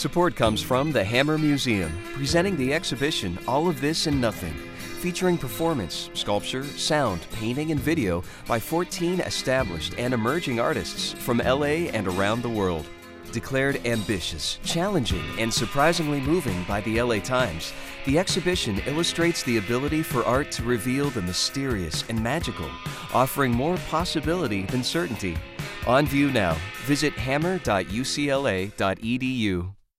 Support comes from the Hammer Museum, presenting the exhibition All of This and Nothing, featuring performance, sculpture, sound, painting, and video by 14 established and emerging artists from LA and around the world. Declared ambitious, challenging, and surprisingly moving by the LA Times, the exhibition illustrates the ability for art to reveal the mysterious and magical, offering more possibility than certainty. On view now. Visit hammer.ucla.edu.